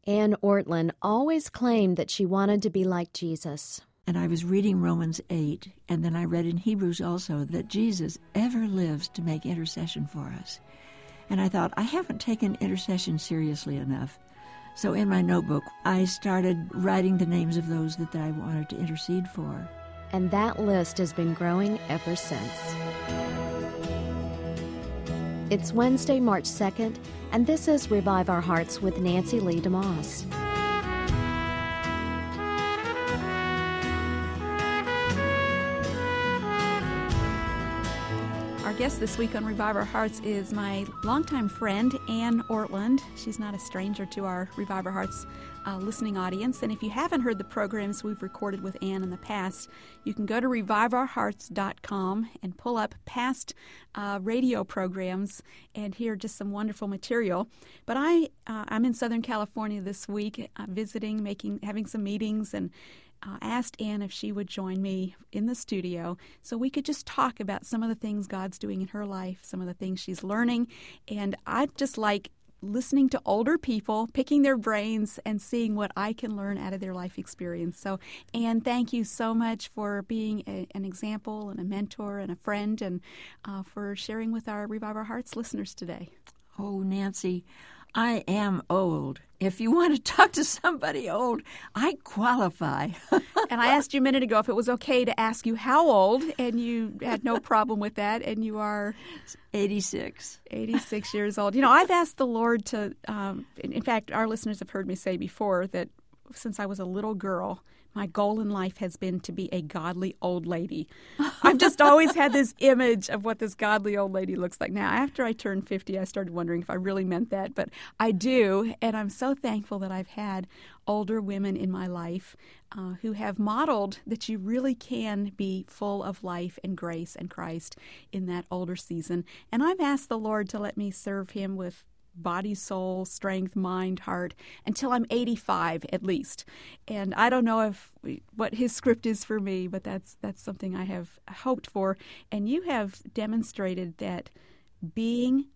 Ann Ortlund always claimed that she wanted to be like Jesus. And I was reading Romans 8, and then I read in Hebrews also that Jesus ever lives to make intercession for us. And I thought, I haven't taken intercession seriously enough. So in my notebook, I started writing the names of those that I wanted to intercede for. And that list has been growing ever since. It's Wednesday, March 2nd, and this is Revive Our Hearts with Nancy Lee DeMoss. Our guest this week on Revive Our Hearts is my longtime friend, Ann Ortlund. She's not a stranger to our Revive Our Hearts listening audience. And if you haven't heard the programs we've recorded with Ann in the past, you can go to reviveourhearts.com and pull up past radio programs and hear just some wonderful material. But I'm in Southern California this week visiting, having some meetings, and asked Ann if she would join me in the studio so we could just talk about some of the things God's doing in her life, some of the things she's learning. And I just like listening to older people, picking their brains, and seeing what I can learn out of their life experience. So, Ann, thank you so much for being an example and a mentor and a friend, and for sharing with our Revive Our Hearts listeners today. Oh, Nancy, I am old. If you want to talk to somebody old, I qualify. And I asked you a minute ago if it was okay to ask you how old, and you had no problem with that, and you are 86. 86 years old. You know, I've asked the Lord to, in fact, our listeners have heard me say before that since I was a little girl, my goal in life has been to be a godly old lady. I've just always had this image of what this godly old lady looks like. Now, after I turned 50, I started wondering if I really meant that, but I do, and I'm so thankful that I've had older women in my life who have modeled that you really can be full of life and grace and Christ in that older season. And I've asked the Lord to let me serve Him with body, soul, strength, mind, heart, until I'm 85 at least. And I don't know what His script is for me, but that's something I have hoped for. And you have demonstrated that being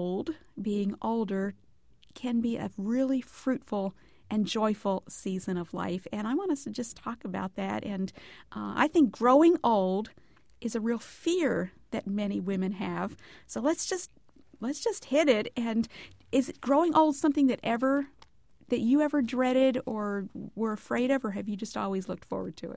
older, can be a really fruitful and joyful season of life. And I want us to just talk about that. And I think growing old is a real fear that many women have. So let's just hit it. And is growing old something that you ever dreaded or were afraid of, or have you just always looked forward to it?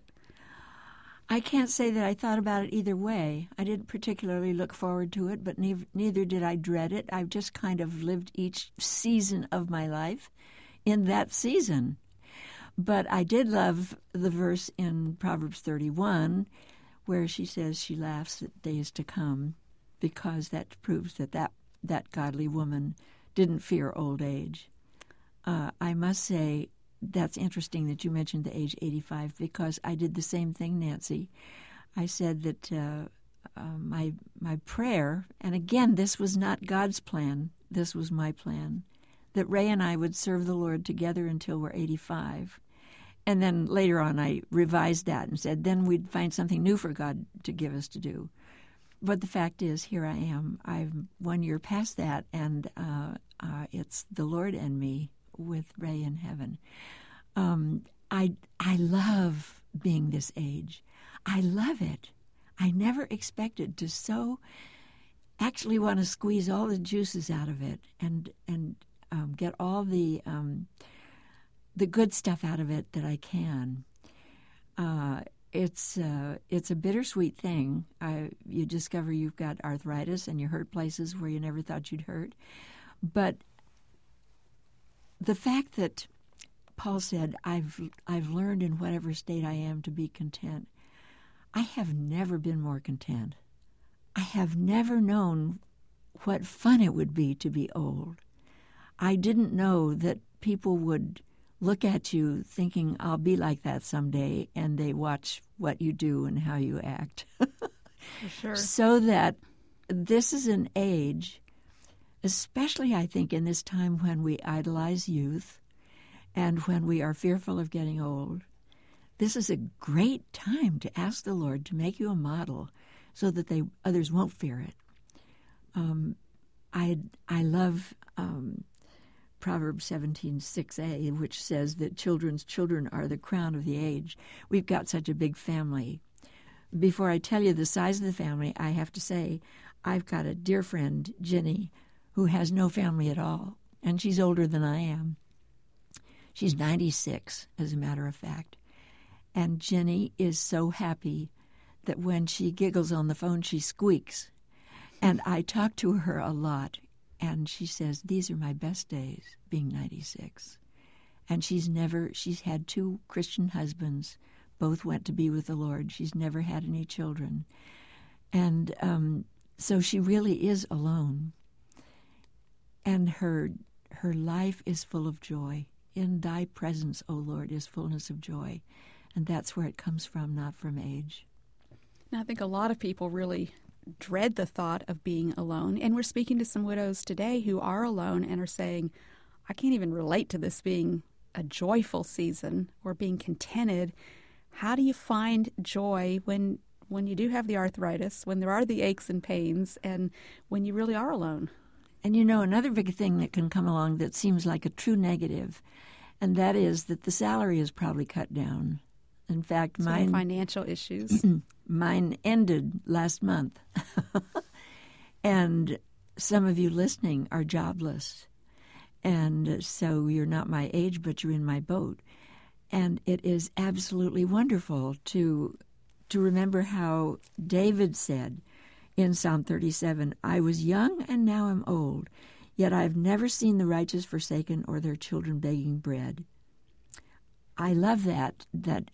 I can't say that I thought about it either way. I didn't particularly look forward to it, but neither did I dread it. I've just kind of lived each season of my life in that season. But I did love the verse in Proverbs 31 where she says she laughs at days to come, because that proves that godly woman didn't fear old age. I must say that's interesting that you mentioned the age 85, because I did the same thing, Nancy. I said that my prayer, and again, this was not God's plan, this was my plan, that Ray and I would serve the Lord together until we're 85. And then later on I revised that and said then we'd find something new for God to give us to do. But the fact is, here I am. I'm 1 year past that, and it's the Lord and me with Ray in heaven. I love being this age. I love it. I never expected to so actually want to squeeze all the juices out of it and get all the good stuff out of it that I can. It's a bittersweet thing. You discover you've got arthritis and you hurt places where you never thought you'd hurt. But the fact that Paul said, I've learned in whatever state I am to be content. I have never been more content. I have never known what fun it would be to be old. I didn't know that people would look at you thinking, I'll be like that someday, and they watch what you do and how you act. For sure. So that this is an age, especially I think in this time when we idolize youth and when we are fearful of getting old, this is a great time to ask the Lord to make you a model so that others won't fear it. I love Proverbs 17:6a, which says that children's children are the crown of the age. We've got such a big family. Before I tell you the size of the family, I have to say I've got a dear friend, Jenny, who has no family at all, and she's older than I am. She's 96, as a matter of fact. And Jenny is so happy that when she giggles on the phone, she squeaks. And I talk to her a lot, and she says, these are my best days, being 96. And she's had 2 Christian husbands. Both went to be with the Lord. She's never had any children. And so she really is alone. And her life is full of joy. In thy presence, O Lord, is fullness of joy. And that's where it comes from, not from age. Now, I think a lot of people really dread the thought of being alone. And we're speaking to some widows today who are alone and are saying, I can't even relate to this being a joyful season or being contented. How do you find joy when you do have the arthritis, when there are the aches and pains, and when you really are alone? And another big thing that can come along that seems like a true negative, and that is that the salary is probably cut down. In fact, mine financial issues. Mine ended last month. And some of you listening are jobless. And so you're not my age, but you're in my boat. And it is absolutely wonderful to remember how David said in Psalm 37, I was young and now am old, yet I have never seen the righteous forsaken or their children begging bread. I love that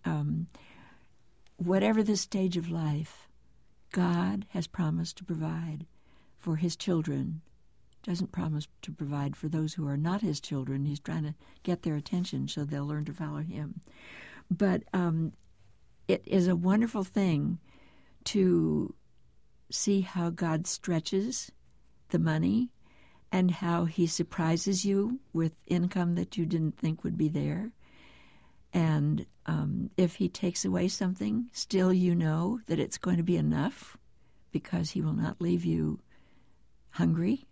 whatever the stage of life, God has promised to provide for his children. Doesn't promise to provide for those who are not his children. He's trying to get their attention so they'll learn to follow him. But it is a wonderful thing to see how God stretches the money and how he surprises you with income that you didn't think would be there. And if he takes away something, still you know that it's going to be enough because he will not leave you hungry.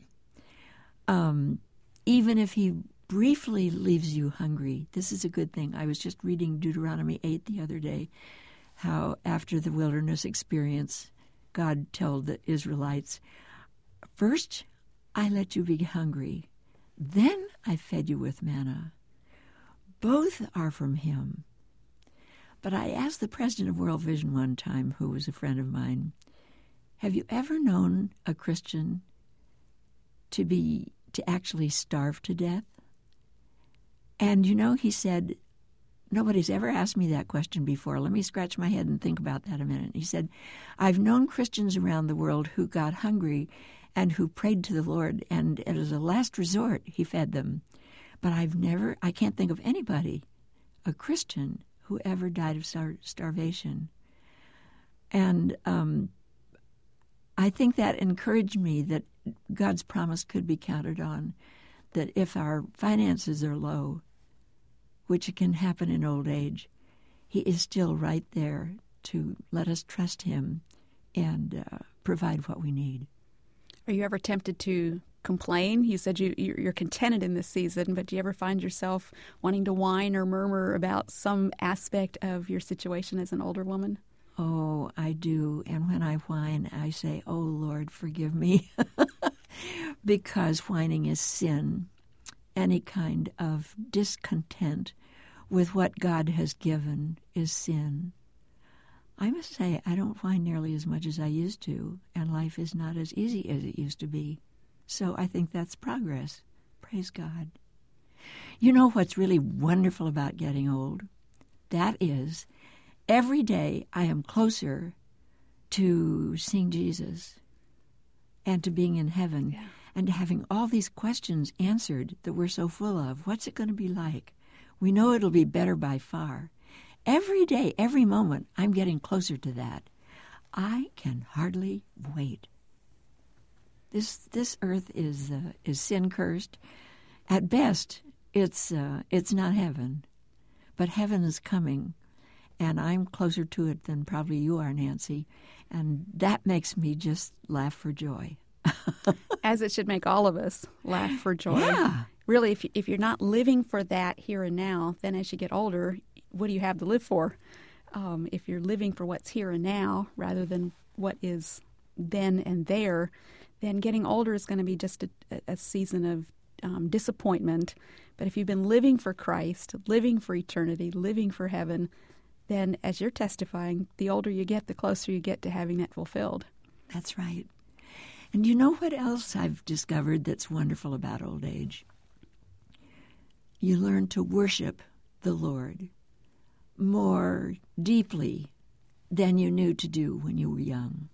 Even if he briefly leaves you hungry, this is a good thing. I was just reading Deuteronomy 8 the other day, how after the wilderness experience, God told the Israelites, first I let you be hungry, then I fed you with manna. Both are from him. But I asked the president of World Vision one time, who was a friend of mine, have you ever known a Christian to actually starve to death? And he said, nobody's ever asked me that question before. Let me scratch my head and think about that a minute. He said, I've known Christians around the world who got hungry and who prayed to the Lord, and as a last resort, he fed them. But I can't think of anybody, a Christian, who ever died of starvation. And I think that encouraged me that God's promise could be counted on, that if our finances are low, which can happen in old age, he is still right there to let us trust him and provide what we need. Are you ever tempted to complain? You said you're contented in this season, but do you ever find yourself wanting to whine or murmur about some aspect of your situation as an older woman? Oh, I do. And when I whine, I say, oh, Lord, forgive me. Because whining is sin. Any kind of discontent with what God has given is sin. I must say, I don't whine nearly as much as I used to, and life is not as easy as it used to be. So I think that's progress. Praise God. You know what's really wonderful about getting old? That is, every day I am closer to seeing Jesus and to being in heaven and to having all these questions answered that we're so full of. What's it going to be like? We know it'll be better by far. Every day, every moment, I'm getting closer to that. I can hardly wait. This earth is sin cursed. At best, it's not heaven, but heaven is coming, and I'm closer to it than probably you are, Nancy, and that makes me just laugh for joy. As it should make all of us laugh for joy. Yeah. really, if you're not living for that here and now, then as you get older, what do you have to live for? If you're living for what's here and now rather than what is then and there, then getting older is going to be just a season of disappointment. But if you've been living for Christ, living for eternity, living for heaven, then as you're testifying, the older you get, the closer you get to having that fulfilled. That's right. And you know what else I've discovered that's wonderful about old age? You learn to worship the Lord more deeply than you knew to do when you were young.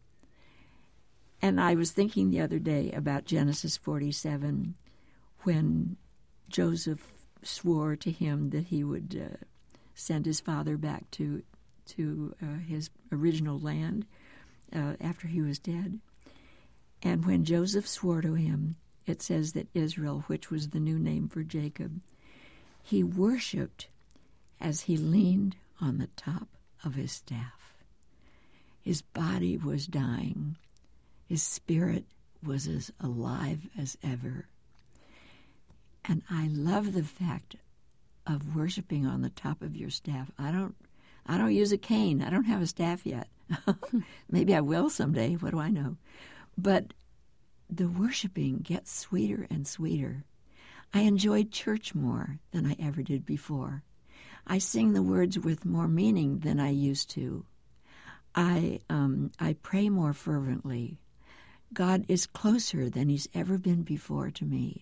And I was thinking the other day about Genesis 47, when Joseph swore to him that he would send his father back to his original land after he was dead. And when Joseph swore to him, it says that Israel, which was the new name for Jacob, he worshipped as he leaned on the top of his staff. His body was dying. His spirit was as alive as ever. And I love the fact of worshiping on the top of your staff. I don't use a cane. I don't have a staff yet. Maybe I will someday. What do I know? But the worshiping gets sweeter and sweeter. I enjoyed church more than I ever did before. I sing the words with more meaning than I used to. I pray more fervently. God is closer than he's ever been before to me.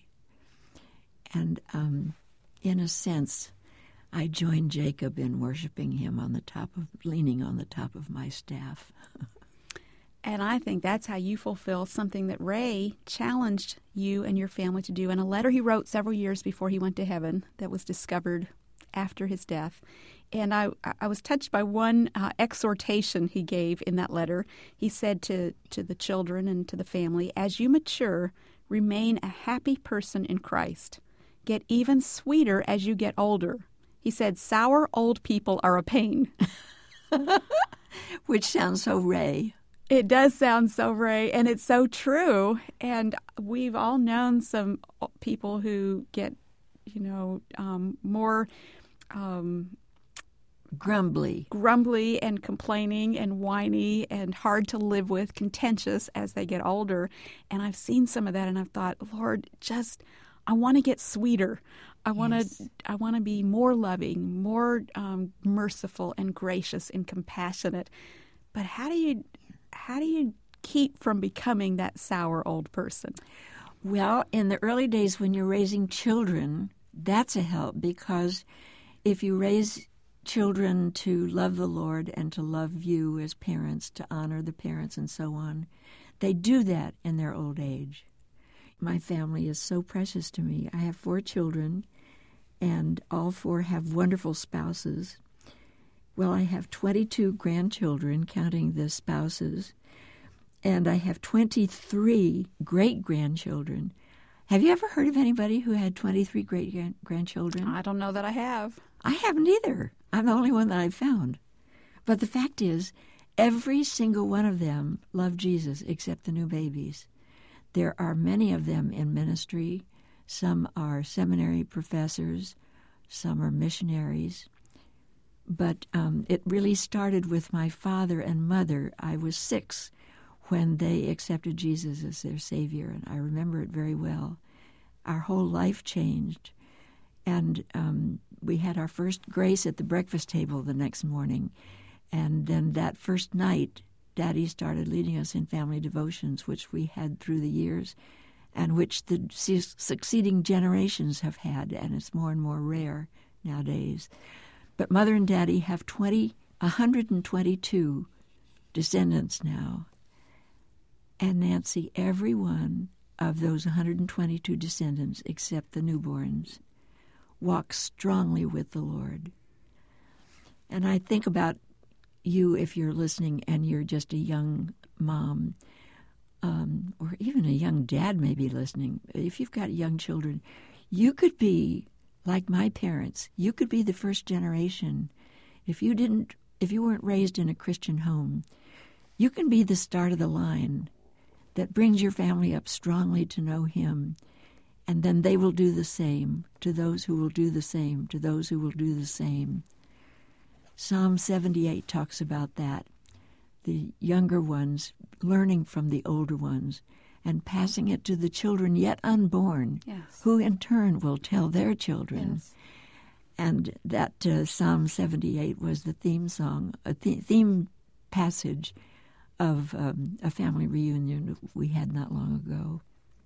And in a sense, I joined Jacob in worshiping him leaning on the top of my staff. And I think that's how you fulfill something that Ray challenged you and your family to do in a letter he wrote several years before he went to heaven that was discovered after his death. And I was touched by one exhortation he gave in that letter. He said to the children and to the family, "As you mature, remain a happy person in Christ. Get even sweeter as you get older." He said, "Sour old people are a pain." Which sounds so Ray. It does sound so Ray, and it's so true. And we've all known some people who get, more grumbly and complaining and whiny and hard to live with, contentious as they get older. And I've seen some of that, and I've thought, Lord, I want to get sweeter. I want to be more loving, more merciful and gracious and compassionate. But how do you keep from becoming that sour old person? Well, in the early days when you're raising children, that's a help, because if you raise children to love the Lord and to love you as parents, to honor the parents and so on, they do that in their old age. My family is so precious to me. I have 4 children, and all 4 have wonderful spouses. Well, I have 22 grandchildren, counting the spouses, and I have 23 great-grandchildren. Have you ever heard of anybody who had 23 great-grandchildren? I don't know that I have. I haven't either. I'm the only one that I've found. But the fact is, every single one of them loved Jesus except the new babies. There are many of them in ministry. Some are seminary professors. Some are missionaries. But it really started with my father and mother. I was 6 when they accepted Jesus as their Savior, and I remember it very well. Our whole life changed, and we had our first grace at the breakfast table the next morning, and then that first night, Daddy started leading us in family devotions, which we had through the years, and which the succeeding generations have had, and it's more and more rare nowadays. But Mother and Daddy have 122 descendants now. And Nancy, every one of those 122 descendants, except the newborns, walks strongly with the Lord. And I think about you, if you're listening and you're just a young mom, or even a young dad may be listening. If you've got young children, you could be like my parents. You could be the first generation. If you weren't raised in a Christian home, you can be the start of the line that brings your family up strongly to know Him And then they will do the same to those who will do the same, to those who will do the same. Psalm 78 talks about that. The younger ones learning from the older ones and passing it to the children yet unborn, Yes. who in turn will tell their children. Yes. And that Psalm 78 was the theme song, a theme passage of a family reunion we had not long ago.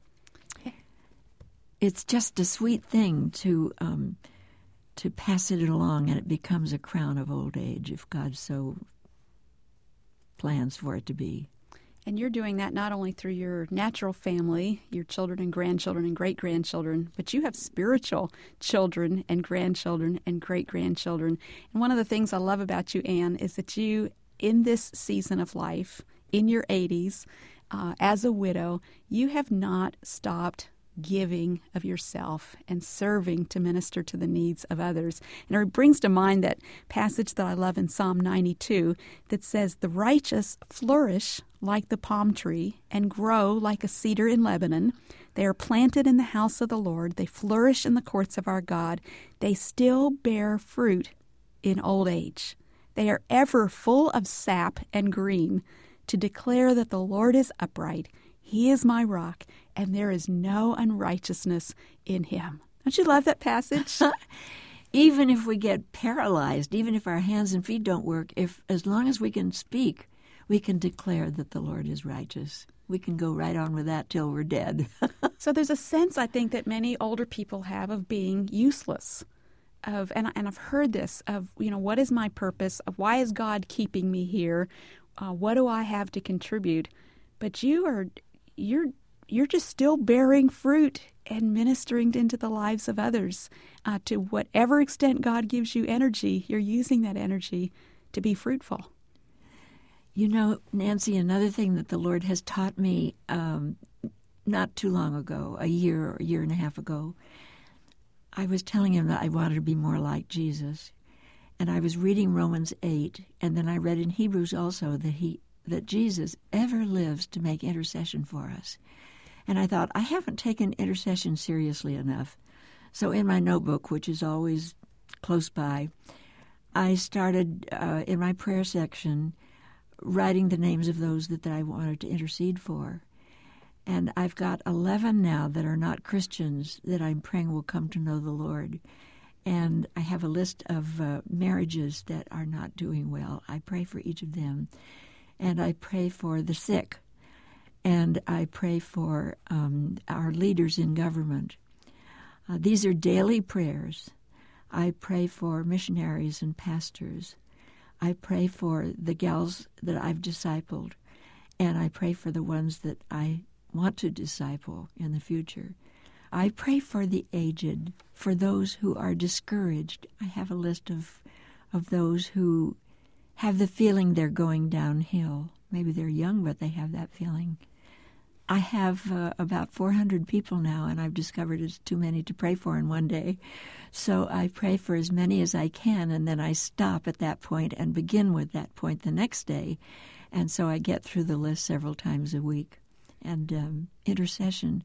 It's just a sweet thing to pass it along, and it becomes a crown of old age if God so plans for it to be. And you're doing that not only through your natural family, your children and grandchildren and great-grandchildren, but you have spiritual children and grandchildren and great-grandchildren. And one of the things I love about you, Anne, is that you, in this season of life, in your 80s, as a widow, you have not stopped giving of yourself and serving to minister to the needs of others. And it brings to mind that passage that I love in Psalm 92 that says, "The righteous flourish like the palm tree and grow like a cedar in Lebanon. They are planted in the house of the Lord. They flourish in the courts of our God. They still bear fruit in old age. They are ever full of sap and green to declare that the Lord is upright. He is my rock, and there is no unrighteousness in him." Don't you love that passage? Even if we get paralyzed, even if our hands and feet don't work, as long as we can speak, we can declare that the Lord is righteous. We can go right on with that till we're dead. So there's a sense, I think, that many older people have of being useless. And I've heard this of, what is my purpose? Why is God keeping me here? What do I have to contribute? But you're just still bearing fruit and ministering into the lives of others. To whatever extent God gives you energy, you're using that energy to be fruitful. Nancy, another thing that the Lord has taught me not too long ago, a year and a half ago, I was telling him that I wanted to be more like Jesus. And I was reading Romans 8, and then I read in Hebrews also that Jesus ever lives to make intercession for us. And I thought, I haven't taken intercession seriously enough. So in my notebook, which is always close by, I started in my prayer section writing the names of those that I wanted to intercede for. And I've got 11 now that are not Christians that I'm praying will come to know the Lord. And I have a list of marriages that are not doing well. I pray for each of them. And I pray for the sick. And I pray for our leaders in government. These are daily prayers. I pray for missionaries and pastors. I pray for the gals that I've discipled. And I pray for the ones that I want to disciple in the future. I pray for the aged, for those who are discouraged. I have a list of those who have the feeling they're going downhill. Maybe they're young, but they have that feeling. I have about 400 people now, and I've discovered it's too many to pray for in one day. So I pray for as many as I can, and then I stop at that point and begin with that point the next day. And so I get through the list several times a week. And intercession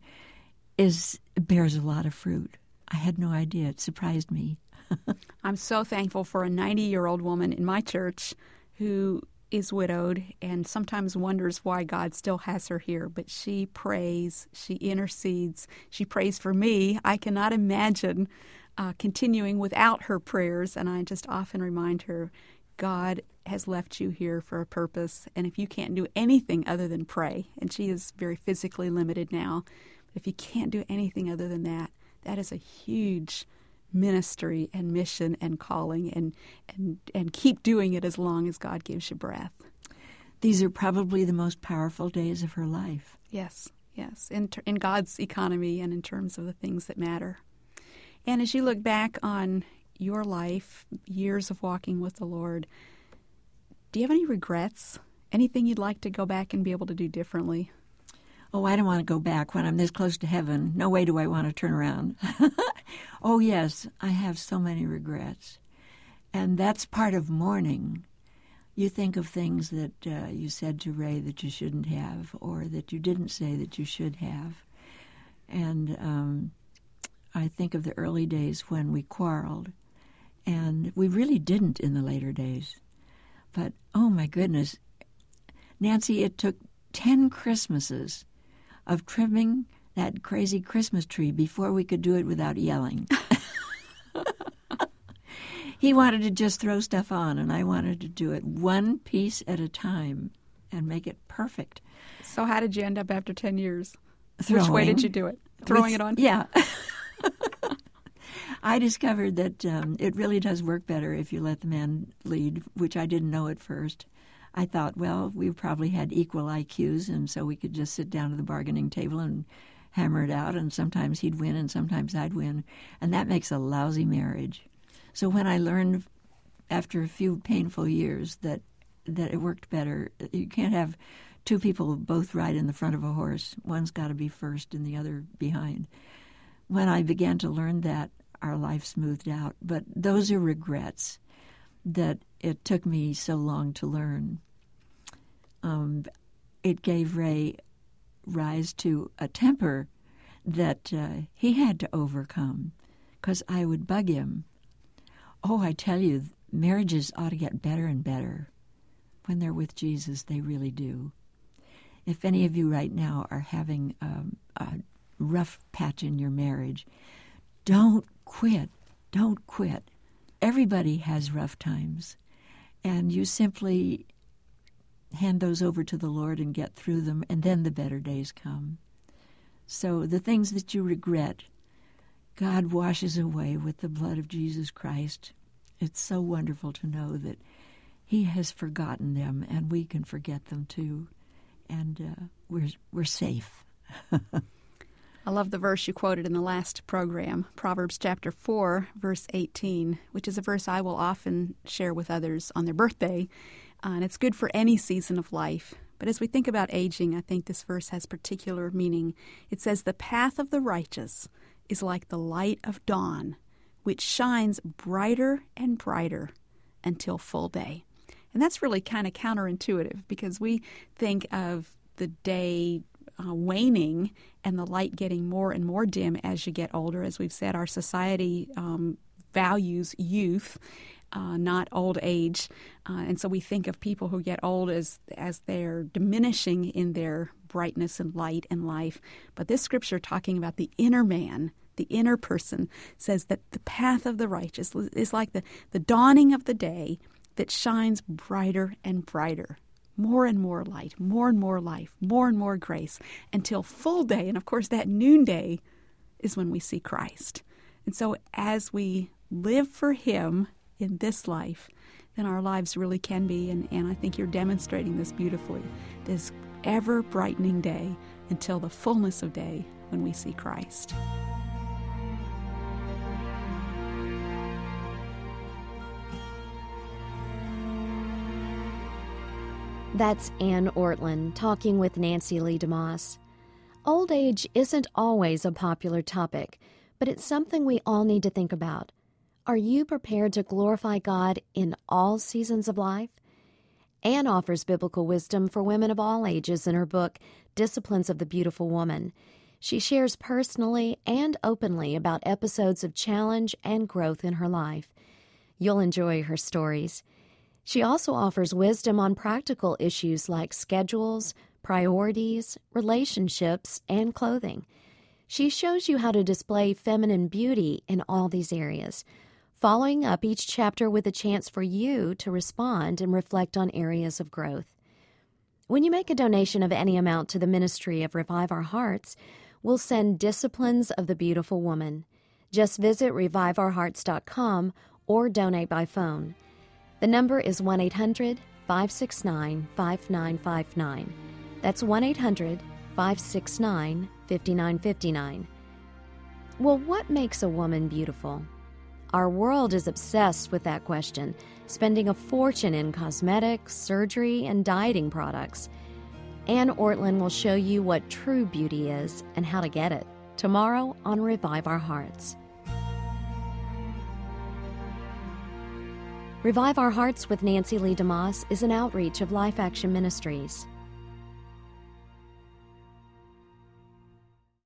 bears a lot of fruit. I had no idea. It surprised me. I'm so thankful for a 90-year-old woman in my church who is widowed and sometimes wonders why God still has her here. But she prays, she intercedes, she prays for me. I cannot imagine continuing without her prayers, and I just often remind her, God has left you here for a purpose, and if you can't do anything other than pray, and she is very physically limited now, but if you can't do anything other than that, that is a huge ministry and mission and calling, and keep doing it as long as God gives you breath. These are probably the most powerful days of her life. Yes, in God's economy and in terms of the things that matter. And as you look back on your life, years of walking with the Lord, do you have any regrets? Anything you'd like to go back and be able to do differently? Oh, I don't want to go back when I'm this close to heaven. No way do I want to turn around. Oh, yes, I have so many regrets. And that's part of mourning. You think of things that you said to Ray that you shouldn't have, or that you didn't say that you should have. And I think of the early days when we quarreled, and we really didn't in the later days. But, oh my goodness, Nancy, it took 10 Christmases of trimming that crazy Christmas tree before we could do it without yelling. He wanted to just throw stuff on, and I wanted to do it one piece at a time and make it perfect. So how did you end up after 10 years? Throwing. Which way did you do it? Throwing it on? Yeah. I discovered that it really does work better if you let the man lead, which I didn't know at first. I thought, well, we probably had equal IQs, and so we could just sit down at the bargaining table and hammer it out, and sometimes he'd win and sometimes I'd win, and that makes a lousy marriage. So when I learned after a few painful years that it worked better, you can't have two people both ride in the front of a horse. One's got to be first and the other behind. When I began to learn that, our life smoothed out. But those are regrets that it took me so long to learn. It gave Ray rise to a temper that he had to overcome because I would bug him. Oh, I tell you, marriages ought to get better and better. When they're with Jesus, they really do. If any of you right now are having a rough patch in your marriage, don't quit. Don't quit. Everybody has rough times, and you simply hand those over to the Lord and get through them, and then the better days come. So the things that you regret, God washes away with the blood of Jesus Christ. It's so wonderful to know that He has forgotten them, and we can forget them too, and we're safe. I love the verse you quoted in the last program, Proverbs chapter 4, verse 18, which is a verse I will often share with others on their birthday, and it's good for any season of life. But as we think about aging, I think this verse has particular meaning. It says, "The path of the righteous is like the light of dawn, which shines brighter and brighter until full day." And that's really kind of counterintuitive because we think of the day waning and the light getting more and more dim as you get older. As we've said, our society values youth, not old age. And so we think of people who get old as they're diminishing in their brightness and light and life. But this scripture talking about the inner man, the inner person, says that the path of the righteous is like the dawning of the day that shines brighter and brighter. More and more light, more and more life, more and more grace, until full day. And of course, that noonday is when we see Christ. And so as we live for Him in this life, then our lives really can be, and I think you're demonstrating this beautifully, this ever-brightening day until the fullness of day when we see Christ. That's Ann Ortlund talking with Nancy Lee DeMoss. Old age isn't always a popular topic, but it's something we all need to think about. Are you prepared to glorify God in all seasons of life? Ann offers biblical wisdom for women of all ages in her book, Disciplines of the Beautiful Woman. She shares personally and openly about episodes of challenge and growth in her life. You'll enjoy her stories. She also offers wisdom on practical issues like schedules, priorities, relationships, and clothing. She shows you how to display feminine beauty in all these areas, following up each chapter with a chance for you to respond and reflect on areas of growth. When you make a donation of any amount to the ministry of Revive Our Hearts, we'll send Disciplines of the Beautiful Woman. Just visit reviveourhearts.com or donate by phone. The number is 1-800-569-5959. That's 1-800-569-5959. Well, what makes a woman beautiful? Our world is obsessed with that question, spending a fortune in cosmetics, surgery, and dieting products. Ann Ortlund will show you what true beauty is and how to get it tomorrow on Revive Our Hearts. Revive Our Hearts with Nancy Lee DeMoss is an outreach of Life Action Ministries.